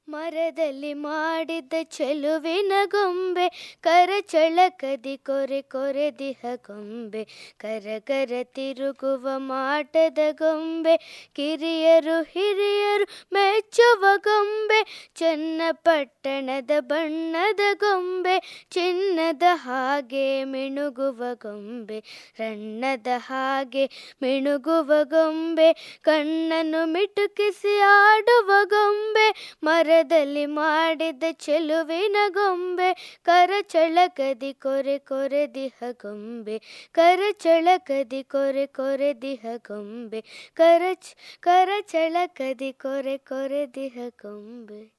ಮರದಲ್ಲಿ ಮಾಡಿದ್ದ ಚೆಲುವಿನ ಗೊಂಬೆ, ಕರಚಳಕದಿ ಕೊರೆ ಕೊರೆದಿಹ ಗೊಂಬೆ, ಕರಕರ ತಿರುಗುವ ಮಾಟದ ಗೊಂಬೆ, ಕಿರಿಯರು ಹಿರಿಯರು ಮೆಚ್ಚುವ ಗೊಂಬೆ, ಚನ್ನಪಟ್ಟಣದ ಬಣ್ಣದ ಗೊಂಬೆ, ಚಿನ್ನದ ಹಾಗೆ ಮಿಣುಗುವ ಗೊಂಬೆ, ರಣ್ಣದ ಹಾಗೆ ಮಿಣುಗುವ ಗೊಂಬೆ, ಕಣ್ಣನ್ನು ಮಿಟುಕಿಸಿ ಆಡುವ ಗೊಂಬೆ, ಮರದಲ್ಲಿ ಮಾಡಿದ ಚೆಲುವಿನ ಗೊಂಬೆ, ಕರಚಳಕದಿ ಕೊರೆ ಕೊರೆದಿಹ ಗೊಂಬೆ, ಕರಚಳಕದಿ ಕೊರೆ ಕೊರೆದಿಹ ಗೊಂಬೆ, ಕರಚಳಕದಿ ಕೊರೆ ಕೊರೆದಿಹ ಗೊಂಬೆ.